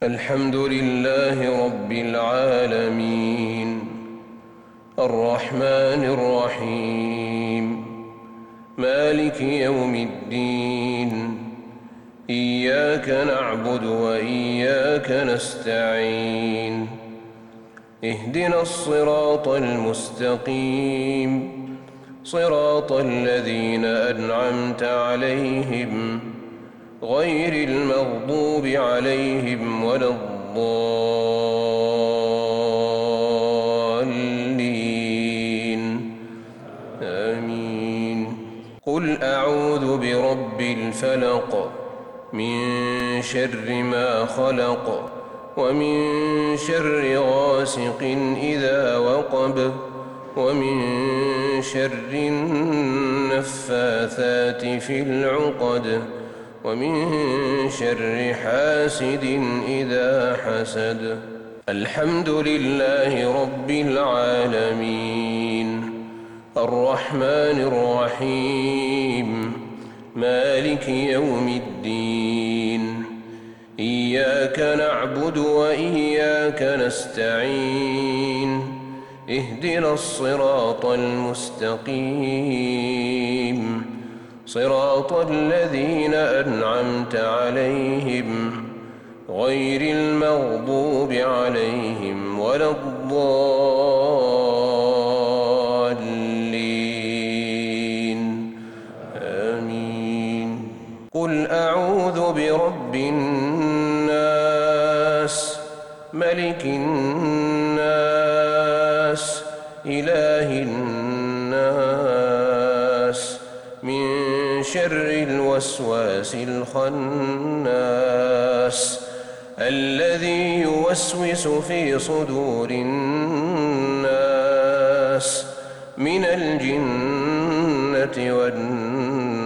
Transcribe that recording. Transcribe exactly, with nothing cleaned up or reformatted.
الحمد لله رب العالمين الرحمن الرحيم مالك يوم الدين إياك نعبد وإياك نستعين اهدنا الصراط المستقيم صراط الذين أنعمت عليهم غير المغضوب عليهم ولا الضالين آمين. قل أعوذ برب الفلق من شر ما خلق ومن شر غاسق إذا وقب ومن شر النفاثات في العقد ومن شر حاسد إذا حسد. الحمد لله رب العالمين الرحمن الرحيم مالك يوم الدين إياك نعبد وإياك نستعين اهدنا الصراط المستقيم صراط الذين أنعمت عليهم غير المغضوب عليهم ولا الضالين آمين. قل أعوذ برب الناس ملك الناس إله الناس من شر الوسواس الخناس الذي يوسوس في صدور الناس من الجنة والناس.